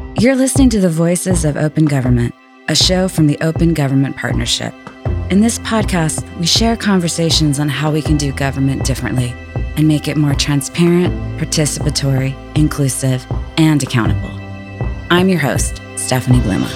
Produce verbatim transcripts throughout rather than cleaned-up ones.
You're listening to the Voices of Open Government, a show from the Open Government Partnership. In this podcast, we share conversations on how we can do government differently and make it more transparent, participatory, inclusive, and accountable. I'm your host, Stephanie Bluma.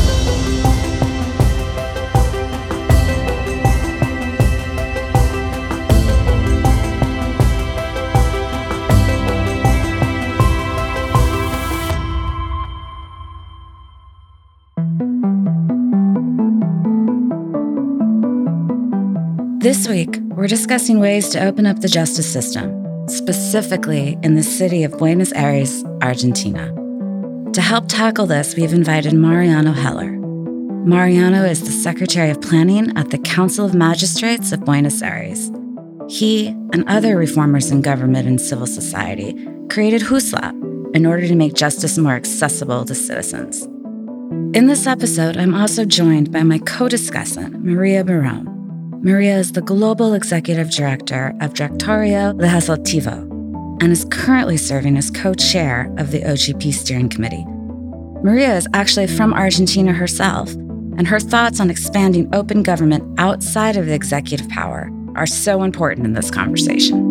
This week, we're discussing ways to open up the justice system, specifically in the city of Buenos Aires, Argentina. To help tackle this, we've invited Mariano Heller. Mariano is the Secretary of Planning at the Council of Magistrates of Buenos Aires. He and other reformers in government and civil society created JUSLAP in order to make justice more accessible to citizens. In this episode, I'm also joined by my co-discussant, Maria Barone. Maria is the Global Executive Director of Directorio Legislativo and is currently serving as co-chair of the O G P Steering Committee. Maria is actually from Argentina herself, and her thoughts on expanding open government outside of the executive power are so important in this conversation.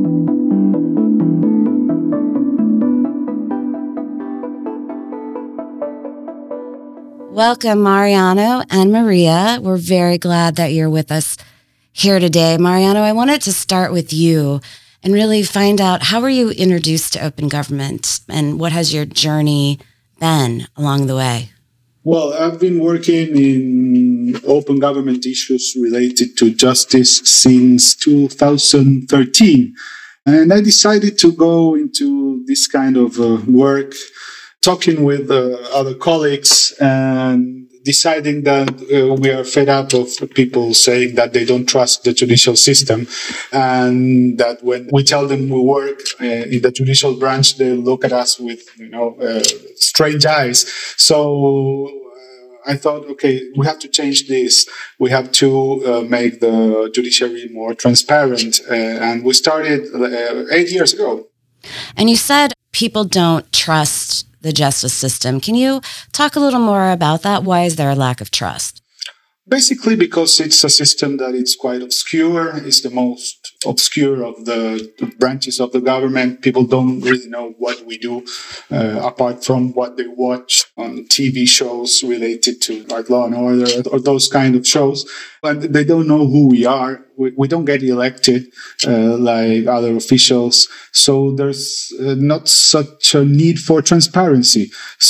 Welcome, Mariano and Maria. We're very glad that you're with us here today. Mariano, I wanted to start with you and really find out, how were you introduced to open government and what has your journey been along the way? Well, I've been working in open government issues related to justice since two thousand thirteen. And I decided to go into this kind of uh, work, talking with uh, other colleagues and deciding that uh, we are fed up of people saying that they don't trust the judicial system, and that when we tell them we work uh, in the judicial branch, they look at us with, you know, uh, strange eyes. So uh, I thought, okay, we have to change this. We have to uh, make the judiciary more transparent, uh, and we started uh, eight years ago. And you said people don't trust the justice system. Can you talk a little more about that? Why is there a lack of trust? Basically, because it's a system that is quite obscure. It's the most obscure of the, the branches of the government. People don't really know what we do, uh, apart from what they watch on T V shows related to like Law and Order or those kind of shows. And they don't know who we are. We, we don't get elected uh, like other officials. So there's uh, not such a need for transparency.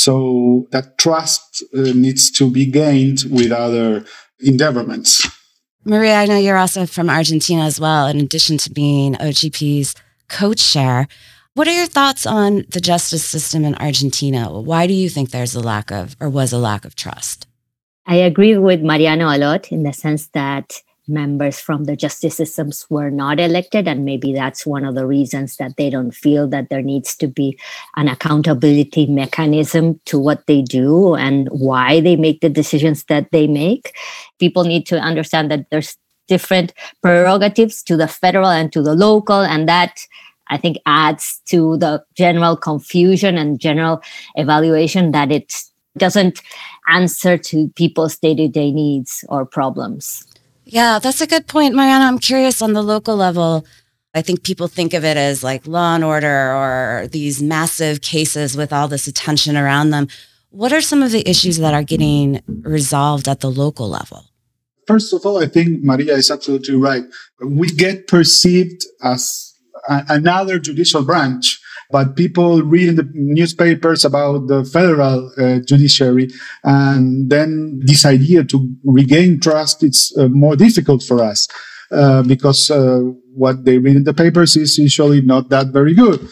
So that trust uh, needs to be gained with other endeavorments. Maria, I know you're also from Argentina as well, in addition to being O G P's co-chair. What are your thoughts on the justice system in Argentina? Why do you think there's a lack of, or was a lack of trust? I agree with Mariano a lot in the sense that members from the justice systems were not elected, and maybe that's one of the reasons that they don't feel that there needs to be an accountability mechanism to what they do and why they make the decisions that they make. People need to understand that there's different prerogatives to the federal and to the local, and that I think adds to the general confusion and general evaluation that it doesn't answer to people's day-to-day needs or problems. Yeah, that's a good point, Mariana. I'm curious on the local level. I think people think of it as like Law and Order or these massive cases with all this attention around them. What are some of the issues that are getting resolved at the local level? First of all, I think Maria is absolutely right. We get perceived as a- another judicial branch, but people read in the newspapers about the federal uh, judiciary, and then this idea to regain trust, it's uh, more difficult for us uh, because uh, what they read in the papers is usually not that very good.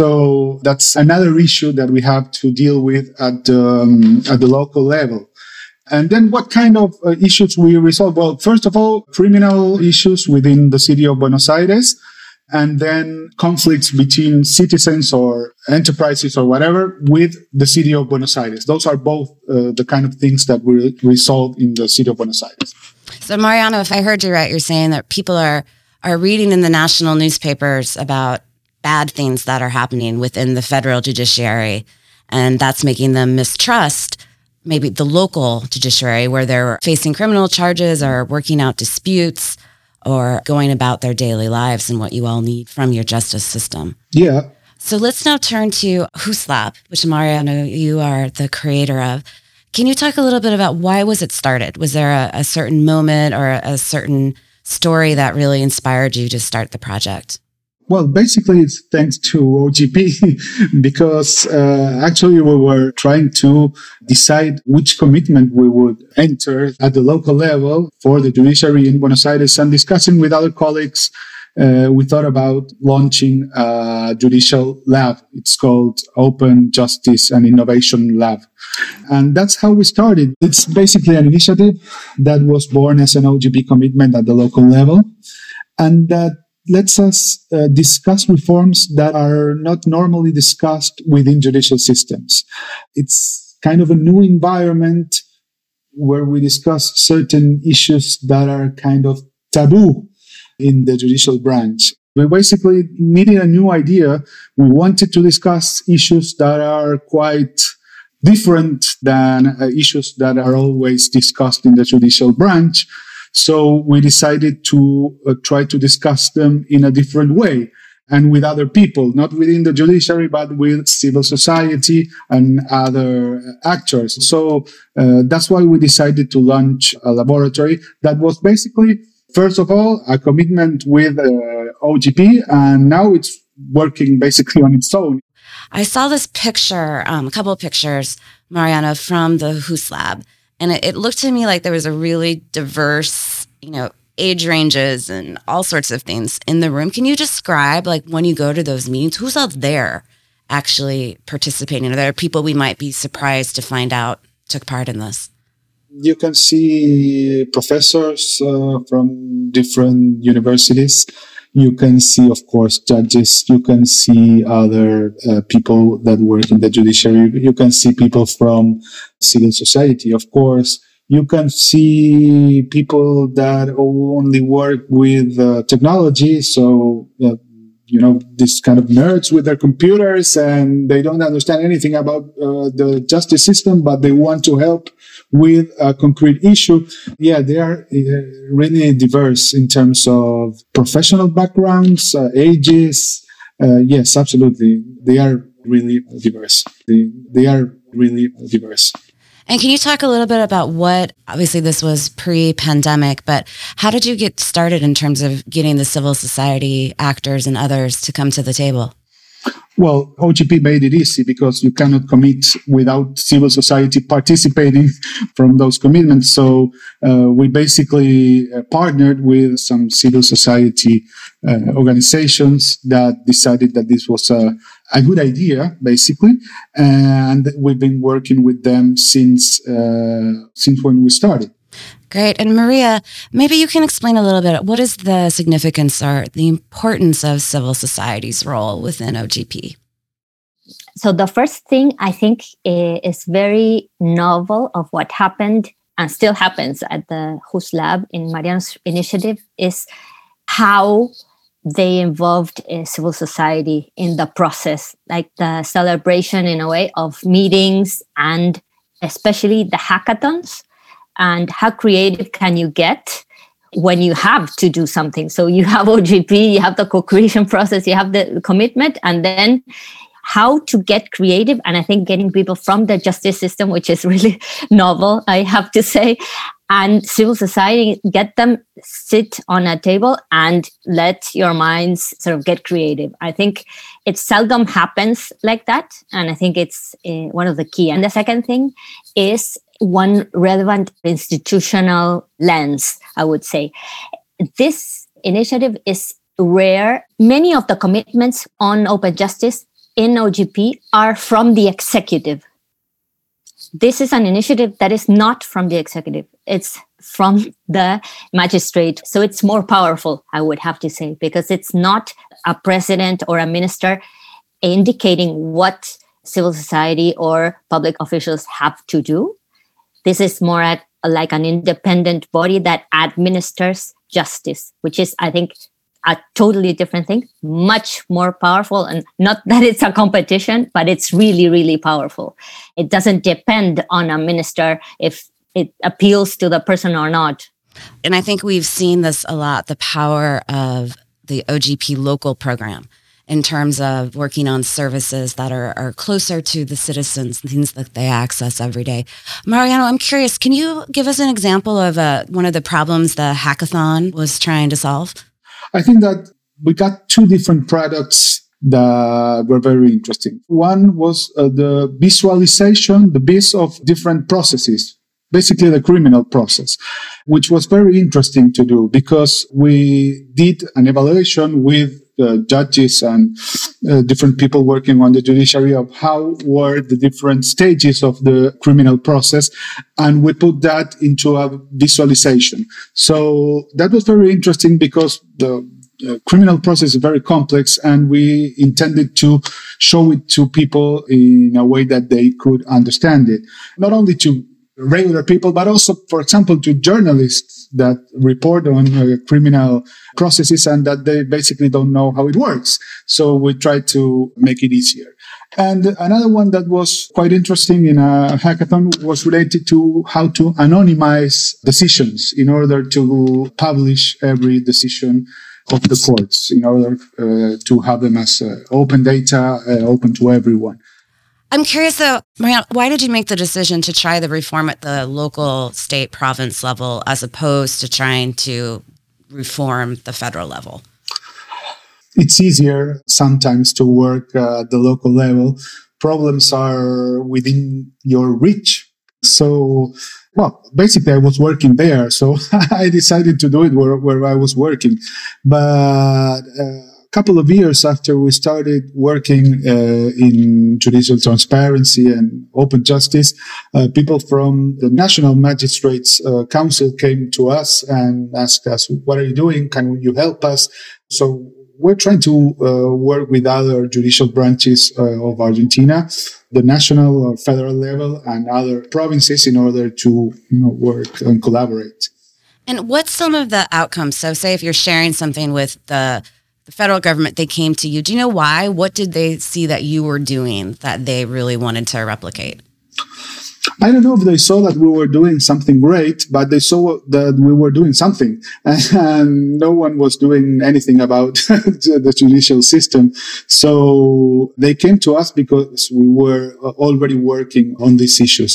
So that's another issue that we have to deal with at um, at the local level. And then what kind of uh, issues we resolve? Well, first of all, criminal issues within the city of Buenos Aires, and then conflicts between citizens or enterprises or whatever with the city of Buenos Aires. Those are both uh, the kind of things that we resolve in the city of Buenos Aires. So, Mariano, if I heard you right, you're saying that people are, are reading in the national newspapers about bad things that are happening within the federal judiciary, And that's making them mistrust maybe the local judiciary where they're facing criminal charges or working out disputes or going about their daily lives and what you all need from your justice system. Yeah. So let's now turn to WhoSlab, which Mariano, you are the creator of. Can you talk a little bit about why was it started? Was there a, a certain moment or a, a certain story that really inspired you to start the project? Well, basically, it's thanks to O G P because uh, actually we were trying to decide which commitment we would enter at the local level for the judiciary in Buenos Aires, and discussing with other colleagues, uh, we thought about launching a judicial lab. It's called Open Justice and Innovation Lab. And that's how we started. It's basically an initiative that was born as an O G P commitment at the local level, and that lets us uh, discuss reforms that are not normally discussed within judicial systems. It's kind of a new environment where we discuss certain issues that are kind of taboo in the judicial branch. We basically needed a new idea. We wanted to discuss issues that are quite different than uh, issues that are always discussed in the judicial branch. So we decided to uh, try to discuss them in a different way and with other people, not within the judiciary, but with civil society and other actors. So uh, that's why we decided to launch a laboratory that was basically, first of all, a commitment with uh, O G P, and now it's working basically on its own. I saw this picture, um, a couple of pictures, Mariano, from the WhoSlab. And it, it looked to me like there was a really diverse, you know, age ranges and all sorts of things in the room. Can you describe, like, when you go to those meetings, who's out there actually participating? Are there people we might be surprised to find out took part in this? You can see professors uh, from different universities. You can see, of course, judges. You can see other uh, people that work in the judiciary. You can see people from civil society, of course. You can see people that only work with uh, technology. So, uh, you know, these kind of nerds with their computers, and they don't understand anything about uh, the justice system, but they want to help with a concrete issue. Yeah, they are uh, really diverse in terms of professional backgrounds, uh, ages. Uh, yes, absolutely. They are really diverse. They, they are really diverse. And can you talk a little bit about what, obviously this was pre-pandemic, but how did you get started in terms of getting the civil society actors and others to come to the table? Well, O G P made it easy because you cannot commit without civil society participating from those commitments. So uh, we basically uh, partnered with some civil society uh, organizations that decided that this was a, a good idea, basically. And we've been working with them since uh, since when we started. Great. And Maria, maybe you can explain a little bit, what is the significance or the importance of civil society's role within O G P? So the first thing I think is very novel of what happened and still happens at the WhoSlab in Mariano's initiative is how they involved uh, civil society in the process, like the celebration in a way of meetings and especially the hackathons. And how creative can you get when you have to do something? So you have O G P, you have the co-creation process, you have the commitment, and then how to get creative. And I think getting people from the justice system, which is really novel, I have to say, and civil society, get them sit on a table and let your minds sort of get creative. I think it seldom happens like that. And I think it's uh, one of the key. And the second thing is one relevant institutional lens, I would say. This initiative is rare. Many of the commitments on open justice in O G P are from the executive. This is an initiative that is not from the executive. It's from the magistrate. So it's more powerful, I would have to say, because it's not a president or a minister indicating what civil society or public officials have to do. This is more at, like an independent body that administers justice, which is, I think, a totally different thing, much more powerful. And not that it's a competition, but it's really, really powerful. It doesn't depend on a minister if it appeals to the person or not. And I think we've seen this a lot, the power of the O G P local program in terms of working on services that are, are closer to the citizens, things that they access every day. Mariano, I'm curious, can you give us an example of uh, one of the problems the hackathon was trying to solve? I think that we got two different products that were very interesting. One was uh, the visualization, the biz of different processes, basically the criminal process, which was very interesting to do because we did an evaluation with uh, judges and uh, different people working on the judiciary of how were the different stages of the criminal process. And we put that into a visualization. So that was very interesting because the uh, criminal process is very complex and we intended to show it to people in a way that they could understand it. Not only to regular people, but also, for example, to journalists that report on uh, criminal processes and that they basically don't know how it works. So we try to make it easier. And another one that was quite interesting in a hackathon was related to how to anonymize decisions in order to publish every decision of the courts, in order uh, to have them as uh, open data, uh, open to everyone. I'm curious though, Mariano, why did you make the decision to try the reform at the local, state, province level as opposed to trying to reform the federal level? It's easier sometimes to work uh, at the local level. Problems are within your reach. So, well, basically I was working there, so I decided to do it where, where I was working. But uh, couple of years after we started working uh, in judicial transparency and open justice, uh, people from the National Magistrates uh, Council came to us and asked us, what are you doing? Can you help us? So we're trying to uh, work with other judicial branches uh, of Argentina, the national or federal level, and other provinces in order to you know, work and collaborate. And what's some of the outcomes? So say if you're sharing something with the The federal government, they came to you. Do you know why? What did they see that you were doing that they really wanted to replicate? I don't know if they saw that we were doing something great, but they saw that we were doing something. And no one was doing anything about the judicial system. So they came to us because we were already working on these issues.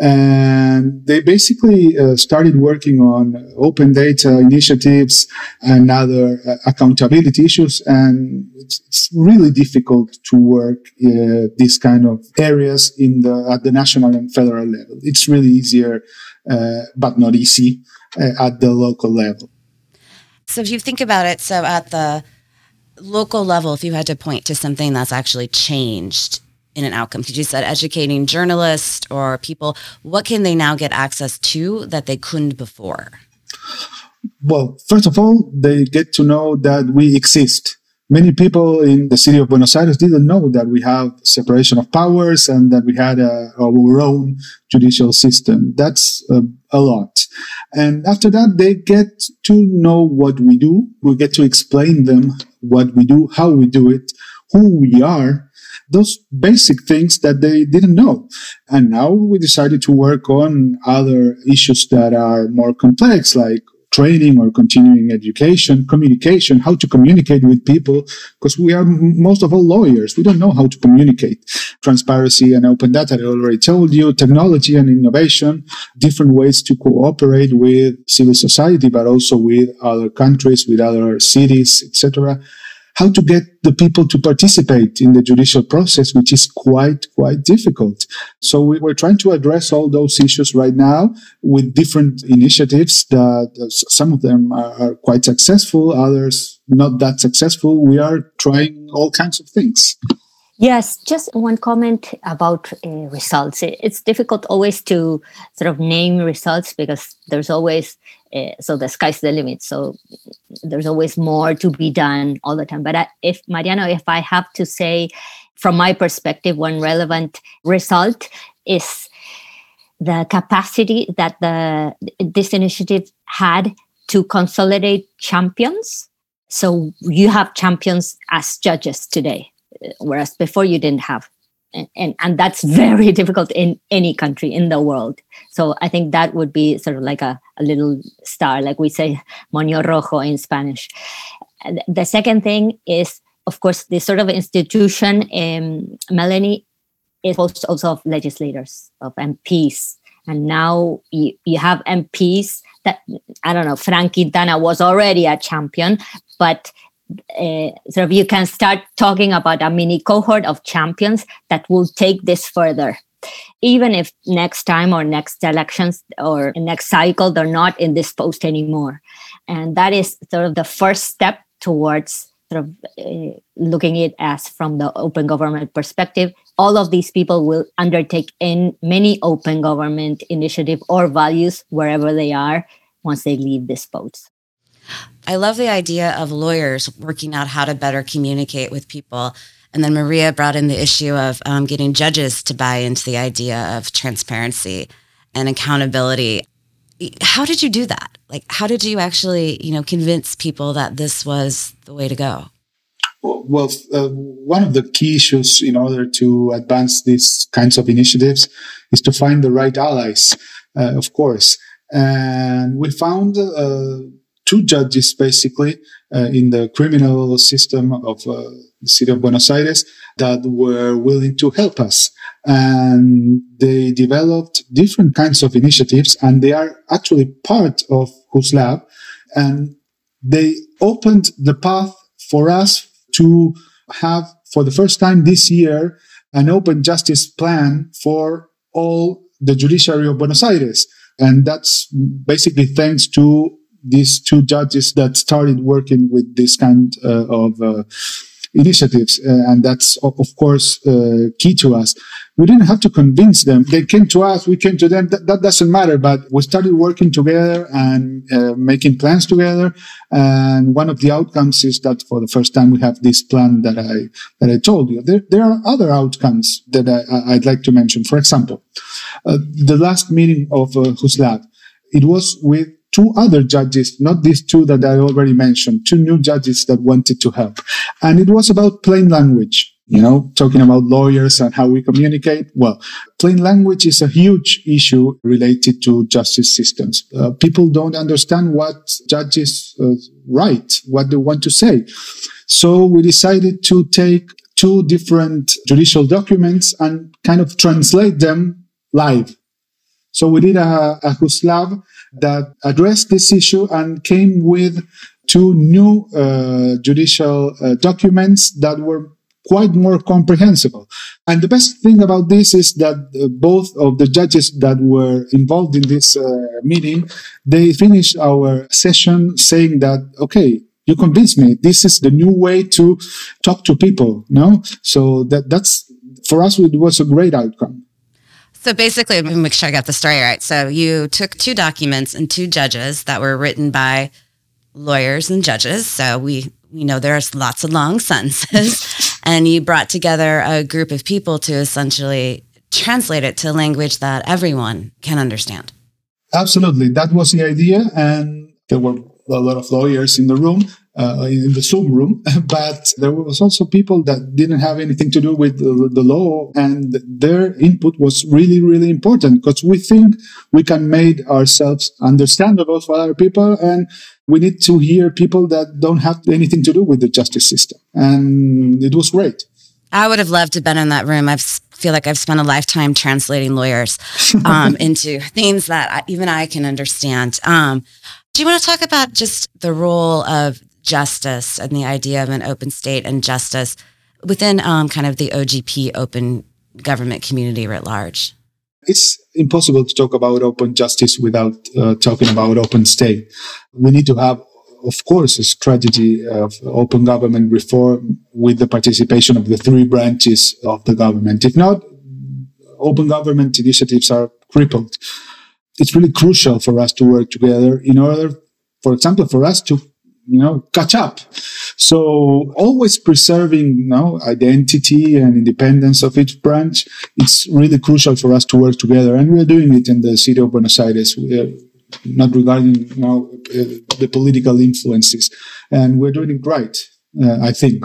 And they basically uh, started working on open data initiatives and other uh, accountability issues. And it's, it's really difficult to work uh, these kind of areas in the at the national and federal level. It's really easier, uh, but not easy uh, at the local level. So if you think about it, so at the local level, if you had to point to something that's actually changed in an outcome, because you said educating journalists or people, what can they now get access to that they couldn't before? Well, first of all, they get to know that we exist. Many people in the city of Buenos Aires didn't know that we have separation of powers and that we had a, our own judicial system. That's uh, a lot. And after that, they get to know what we do. We get to explain them what we do, how we do it, who we are, those basic things that they didn't know. And now we decided to work on other issues that are more complex, like training or continuing education, communication, how to communicate with people, because we are most of all lawyers. We don't know how to communicate. Transparency and open data, I already told you, technology and innovation, different ways to cooperate with civil society, but also with other countries, with other cities, et cetera. How to get the people to participate in the judicial process, which is quite, quite difficult. So we, we're trying to address all those issues right now with different initiatives that uh, some of them are, are quite successful, others not that successful. We are trying all kinds of things. Yes, just one comment about uh, results. It's difficult always to sort of name results because there's always, uh, so the sky's the limit. So there's always more to be done all the time. But I, if, Mariano, if I have to say, from my perspective, one relevant result is the capacity that the this initiative had to consolidate champions So you have champions as judges today, whereas before you didn't have. And, and, and that's very difficult in any country in the world. So I think that would be sort of like a, a little star, like we say, Moño Rojo in Spanish. And the second thing is, of course, this sort of institution, um, Melanie, is also of legislators, of M Ps. And now you, you have M Ps that, I don't know, Frank Quintana was already a champion, but uh, sort of you can start talking about a mini cohort of champions that will take this further. Even if next time or next elections or next cycle, they're not in this post anymore. And that is sort of the first step towards sort of uh, looking at it as from the open government perspective. All of these people will undertake in many open government initiative or values wherever they are once they leave this post. I love the idea of lawyers working out how to better communicate with people. And then Maria brought in the issue of um, getting judges to buy into the idea of transparency and accountability. How did you do that? Like, how did you actually, you know, convince people that this was the way to go? Well, uh, one of the key issues in order to advance these kinds of initiatives is to find the right allies, uh, of course. And we found uh, two judges, basically, uh, in the criminal system of uh, the city of Buenos Aires that were willing to help us. And they developed different kinds of initiatives, and they are actually part of JUSLAB. And they opened the path for us to have, for the first time this year, an open justice plan for all the judiciary of Buenos Aires. And that's basically thanks to these two judges that started working with this kind uh, of uh, initiatives. Uh, and that's, of course, uh, key to us. We didn't have to convince them. They came to us, we came to them. That, that doesn't matter. But we started working together and uh, making plans together. And one of the outcomes is that for the first time we have this plan that I that I told you. There, there are other outcomes that I, I'd like to mention. For example, uh, the last meeting of uh, JUSLAB, it was with two other judges, not these two that I already mentioned, two new judges that wanted to help. And it was about plain language, you know, talking about lawyers and how we communicate. Well, plain language is a huge issue related to justice systems. Uh, people don't understand what judges uh, write, what they want to say. So we decided to take two different judicial documents and kind of translate them live. So we did a, a JUSLAB that addressed this issue and came with two new uh, judicial uh, documents that were quite more comprehensible. And the best thing about this is that uh, both of the judges that were involved in this uh, meeting, they finished our session saying that, okay, you convinced me. This is the new way to talk to people, no? So that that's, for us, it was a great outcome. So basically, let me make sure I got the story right. So you took two documents and two judges that were written by lawyers and judges. So we, we know there's lots of long sentences. And you brought together a group of people to essentially translate it to a language that everyone can understand. Absolutely. That was the idea. And there were a lot of lawyers in the room. Uh, in the Zoom room, but there was also people that didn't have anything to do with the, the law, and their input was really, really important because we think we can make ourselves understandable for other people, and we need to hear people that don't have anything to do with the justice system. And it was great. I would have loved to have been in that room. I feel like I've spent a lifetime translating lawyers um, into things that I, even I can understand. Um, do you want to talk about just the role of justice and the idea of an open state and justice within um, kind of the O G P open government community writ large? It's impossible to talk about open justice without uh, talking about open state. We need to have, of course, a strategy of open government reform with the participation of the three branches of the government. If not, open government initiatives are crippled. It's really crucial for us to work together in order, for example, for us to you know, catch up. So always preserving, you know, identity and independence of each branch. It's really crucial for us to work together. And we're doing it in the city of Buenos Aires. We are not regarding you know, uh, the political influences. And we're doing it right, uh, I think.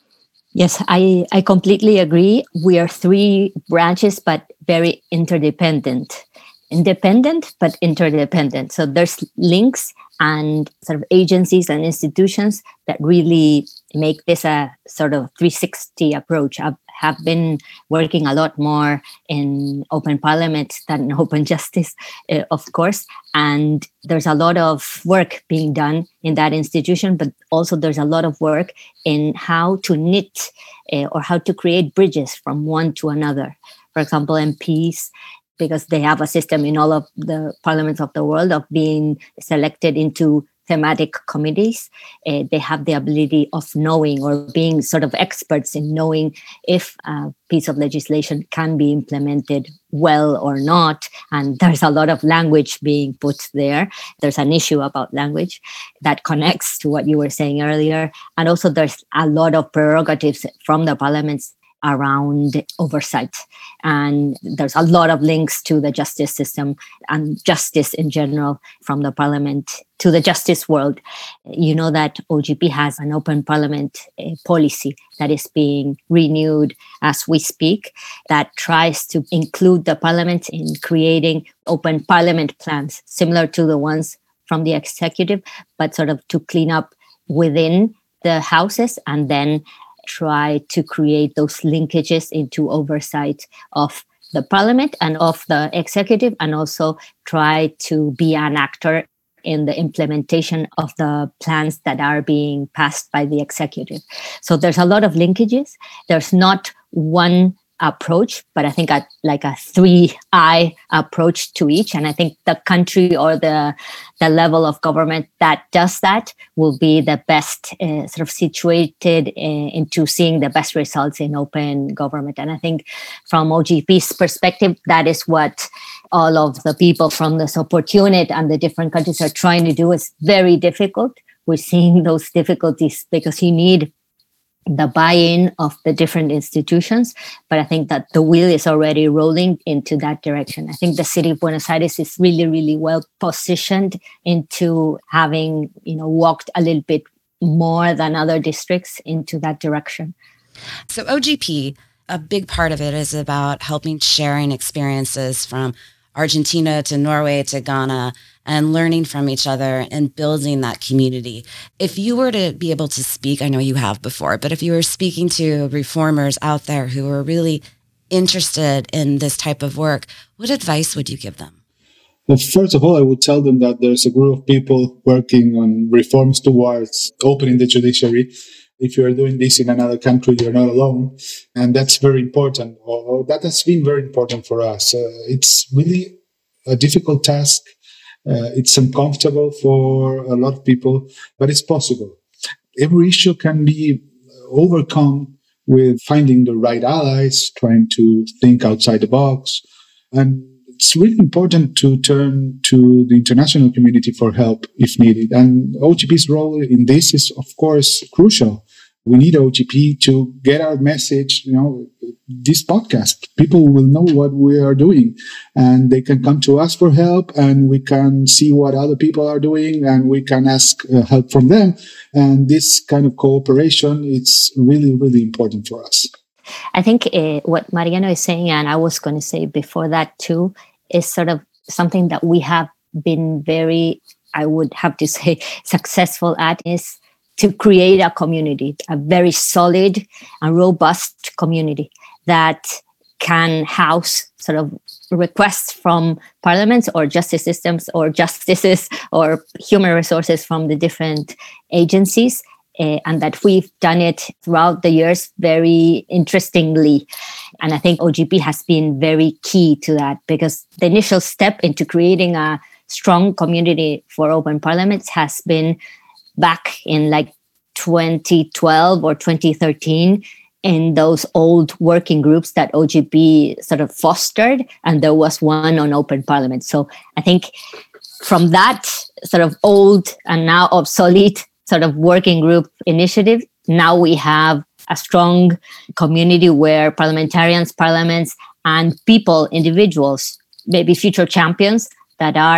Yes, I, I completely agree. We are three branches, but very interdependent. Independent, but interdependent. So there's links and sort of agencies and institutions that really make this a sort of three sixty approach. I have been working a lot more in open parliament than open justice, uh, of course. And there's a lot of work being done in that institution, but also there's a lot of work in how to knit uh, or how to create bridges from one to another. For example, M Ps, because they have a system in all of the parliaments of the world of being selected into thematic committees. Uh, they have the ability of knowing or being sort of experts in knowing if a piece of legislation can be implemented well or not. And there's a lot of language being put there. There's an issue about language that connects to what you were saying earlier. And also there's a lot of prerogatives from the parliaments around oversight. And there's a lot of links to the justice system and justice in general from the parliament to the justice world. You know that O G P has an open parliament uh, policy that is being renewed as we speak that tries to include the parliament in creating open parliament plans, similar to the ones from the executive, but sort of to clean up within the houses and then try to create those linkages into oversight of the parliament and of the executive, and also try to be an actor in the implementation of the plans that are being passed by the executive. So there's a lot of linkages. There's not one approach, but I think a, like a three-eye approach to each. And I think the country or the the level of government that does that will be the best uh, sort of situated uh, into seeing the best results in open government. And I think from O G P's perspective, that is what all of the people from the support unit and the different countries are trying to do. Is very difficult. We're seeing those difficulties because you need the buy-in of the different institutions. But I think that the wheel is already rolling into that direction. I think the city of Buenos Aires is really, really well positioned into having, you know, walked a little bit more than other districts into that direction. So O G P, a big part of it is about helping sharing experiences from Argentina to Norway to Ghana and learning from each other and building that community. If you were to be able to speak, I know you have before, but if you were speaking to reformers out there who are really interested in this type of work, what advice would you give them? Well, first of all, I would tell them that there's a group of people working on reforms towards opening the judiciary. If you're doing this in another country, you're not alone. And that's very important. Or that has been very important for us. Uh, it's really a difficult task. Uh, it's uncomfortable for a lot of people, but it's possible. Every issue can be overcome with finding the right allies, trying to think outside the box. And it's really important to turn to the international community for help if needed. And O G P's role in this is, of course, crucial. We need O G P to get our message, you know, this podcast. People will know what we are doing and they can come to us for help and we can see what other people are doing and we can ask uh, help from them. And this kind of cooperation, it's really, really important for us. I think uh, what Mariano is saying, and I was going to say before that too, is sort of something that we have been very, I would have to say, successful at, is to create a community, a very solid and robust community that can house sort of requests from parliaments or justice systems or justices or human resources from the different agencies. Uh, and that we've done it throughout the years very interestingly. And I think O G P has been very key to that, because the initial step into creating a strong community for open parliaments has been back in like twenty twelve or twenty thirteen in those old working groups that O G P sort of fostered. And there was one on open parliament. So I think from that sort of old and now obsolete sort of working group initiative, now we have a strong community where parliamentarians, parliaments, and people, individuals, maybe future champions that are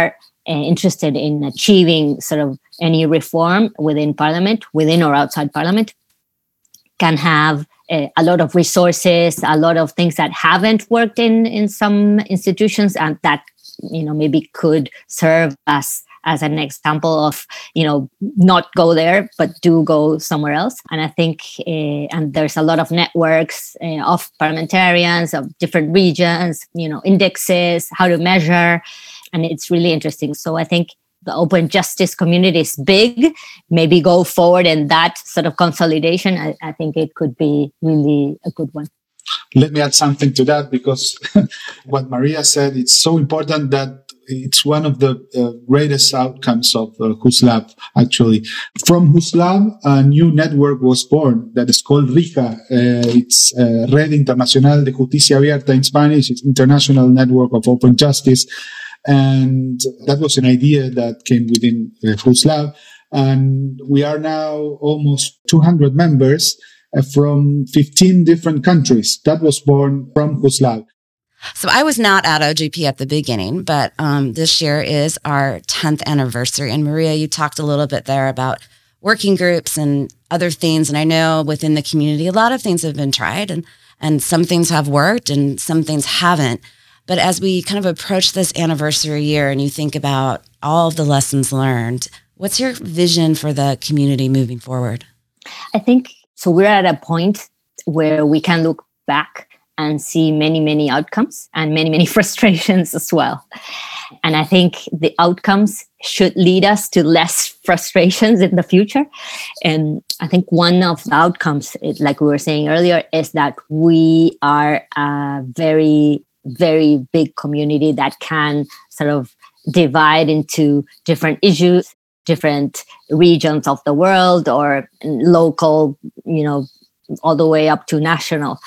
uh, interested in achieving sort of any reform within Parliament, within or outside Parliament, can have a, a lot of resources, a lot of things that haven't worked in, in some institutions, and that, you know, maybe could serve as as an example of, you know, not go there, but do go somewhere else. And I think, uh, and there's a lot of networks uh, of parliamentarians of different regions, you know, indexes, how to measure, and it's really interesting. So I think the open justice community is big. Maybe go forward in that sort of consolidation. I, I think it could be really a good one. Let me add something to that, because what Maria said, it's so important that it's one of the uh, greatest outcomes of uh, Juslab, actually. From Juslab, a new network was born that is called RIJA. Uh, it's uh, Red Internacional de Justicia Abierta in Spanish. It's International Network of Open Justice. And that was an idea that came within uh, Juslab. And we are now almost two hundred members uh, from fifteen different countries. That was born from Juslab. So I was not at O G P at the beginning, but um, this year is our tenth anniversary. And Maria, you talked a little bit there about working groups and other things. And I know within the community, a lot of things have been tried, and, and some things have worked and some things haven't. But as we kind of approach this anniversary year and you think about all of the lessons learned, what's your vision for the community moving forward? I think, so we're at a point where we can look back and see many, many outcomes and many, many frustrations as well. And I think the outcomes should lead us to less frustrations in the future. And I think one of the outcomes, like we were saying earlier, is that we are a very, very big community that can sort of divide into different issues, different regions of the world, or local, you know, all the way up to national.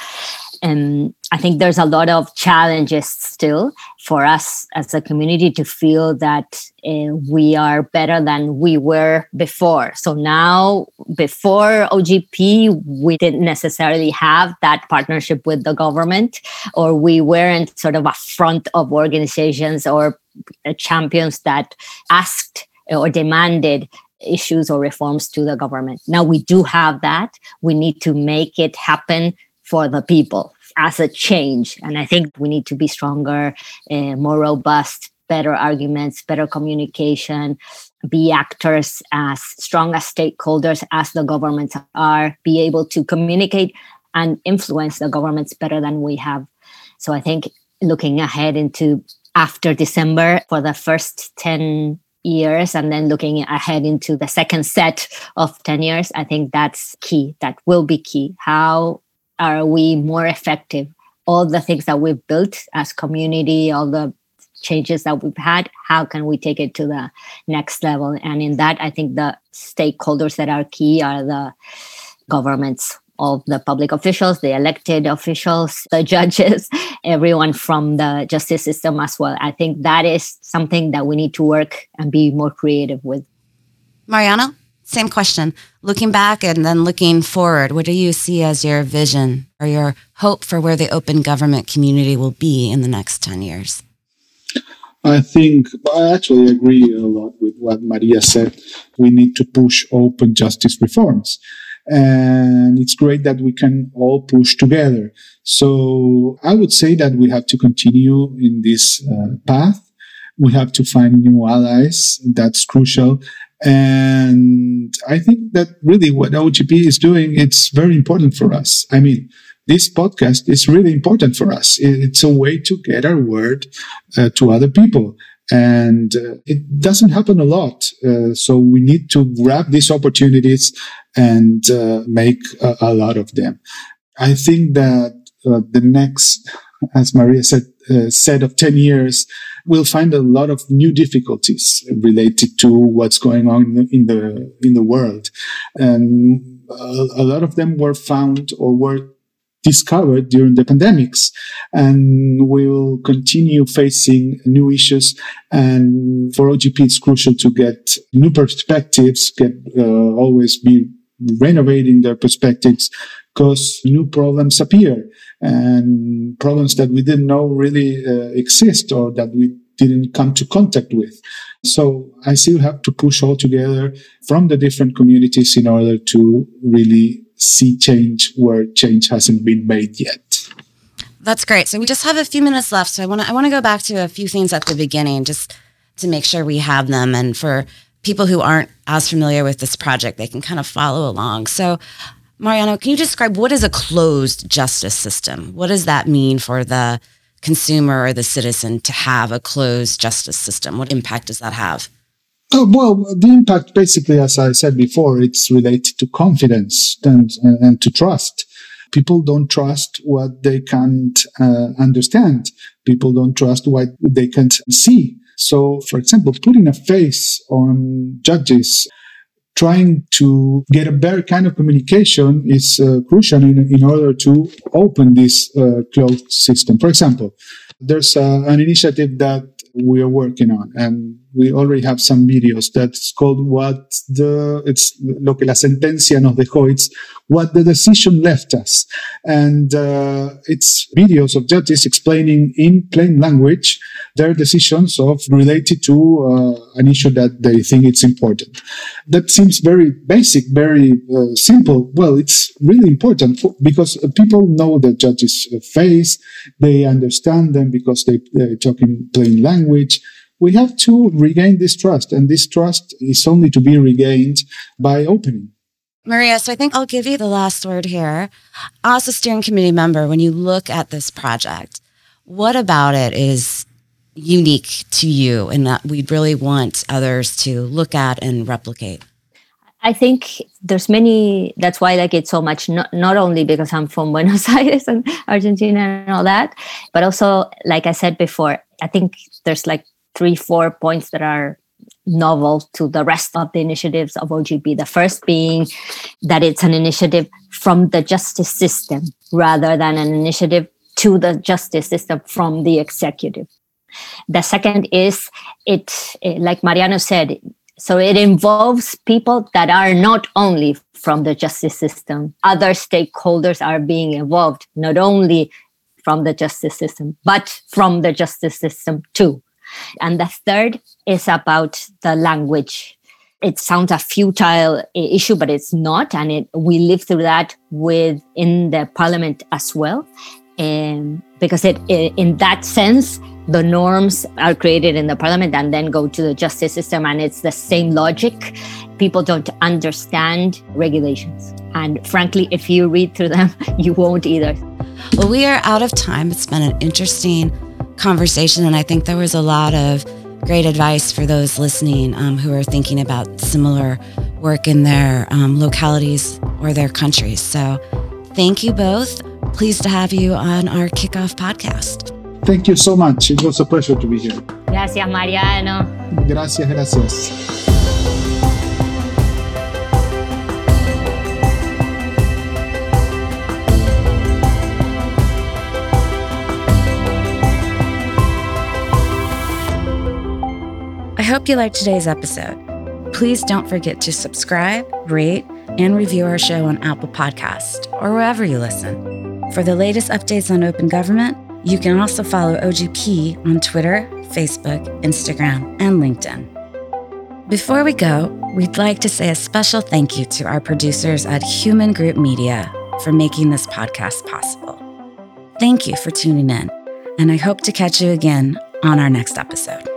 And I think there's a lot of challenges still for us as a community to feel that uh, we are better than we were before. So now, before O G P, we didn't necessarily have that partnership with the government, or we weren't sort of a front of organizations or champions that asked or demanded issues or reforms to the government. Now we do have that. We need to make it happen for the people as a change. And I think we need to be stronger, uh, more robust, better arguments, better communication, be actors as strong as stakeholders as the governments are, be able to communicate and influence the governments better than we have. So I think looking ahead into after December for the first ten years, and then looking ahead into the second set of ten years, I think that's key. That will be key. How are we more effective? All the things that we've built as community, all the changes that we've had, how can we take it to the next level? And in that, I think the stakeholders that are key are the governments, all the public officials, the elected officials, the judges, everyone from the justice system as well. I think that is something that we need to work and be more creative with. Mariano, same question. Looking back and then looking forward, what do you see as your vision or your hope for where the open government community will be in the next ten years? I think I actually agree a lot with what Maria said. We need to push open justice reforms. And it's great that we can all push together. So I would say that we have to continue in this uh, path. We have to find new allies. That's crucial. And I think that really what O G P is doing, it's very important for us. I mean, this podcast is really important for us. It's a way to get our word uh, to other people. And uh, it doesn't happen a lot. Uh, so we need to grab these opportunities and uh, make a, a lot of them. I think that uh, the next, as Maria said, uh, set of ten years, we'll find a lot of new difficulties related to what's going on in the in the world. And a, a lot of them were found or were discovered during the pandemics, and we will continue facing new issues. And for O G P, it's crucial to get new perspectives, get uh, always be renovating their perspectives, because new problems appear, and problems that we didn't know really uh, exist or that we didn't come to contact with. So I still have to push all together from the different communities in order to really see change where change hasn't been made yet. That's great. So we just have a few minutes left. So I want to I want to go back to a few things at the beginning just to make sure we have them. And for people who aren't as familiar with this project, they can kind of follow along. So Mariano, can you describe what is a closed justice system? What does that mean for the consumer or the citizen to have a closed justice system? What impact does that have? Oh, well, the impact basically, as I said before, it's related to confidence and, and to trust. People don't trust what they can't uh, understand. People don't trust what they can't see. So, for example, putting a face on judges, trying to get a better kind of communication is uh, crucial in, in order to open this uh, closed system. For example, there's uh, an initiative that we are working on, and we already have some videos that's called what the, it's lo que la sentencia nos dejó, it's what the decision left us. And uh, it's videos of judges explaining in plain language their decisions of related to uh, an issue that they think it's important. That seems very basic, very uh, simple. Well, it's really important for, because people know the judges' face, they understand them because they, they talk in plain language. We have to regain this trust, and this trust is only to be regained by opening. Maria, so I think I'll give you the last word here. As a steering committee member, when you look at this project, what about it is unique to you and that we'd really want others to look at and replicate? I think there's many, that's why I like it so much, not, not only because I'm from Buenos Aires and Argentina and all that, but also, like I said before, I think there's like three, four points that are novel to the rest of the initiatives of O G P. The first being that it's an initiative from the justice system rather than an initiative to the justice system from the executive. The second is it, like Mariano said, so it involves people that are not only from the justice system. Other stakeholders are being involved, not only from the justice system, but from the justice system too. And the third is about the language. It sounds a futile issue, but it's not. And it, we live through that within the parliament as well. And because it, in that sense, the norms are created in the parliament and then go to the justice system. And it's the same logic. People don't understand regulations. And frankly, if you read through them, you won't either. Well, we are out of time. It's been an interesting conversation, and I think there was a lot of great advice for those listening um, who are thinking about similar work in their um, localities or their countries. So thank you both. Pleased to have you on our Kickoff podcast. Thank you so much. It was a pleasure to be here. Gracias, Mariano. Gracias, gracias. I hope you liked today's episode. Please don't forget to subscribe, rate, and review our show on Apple Podcasts or wherever you listen. For the latest updates on open government, you can also follow O G P on Twitter, Facebook, Instagram, and LinkedIn. Before we go, we'd like to say a special thank you to our producers at Human Group Media for making this podcast possible. Thank you for tuning in, and I hope to catch you again on our next episode.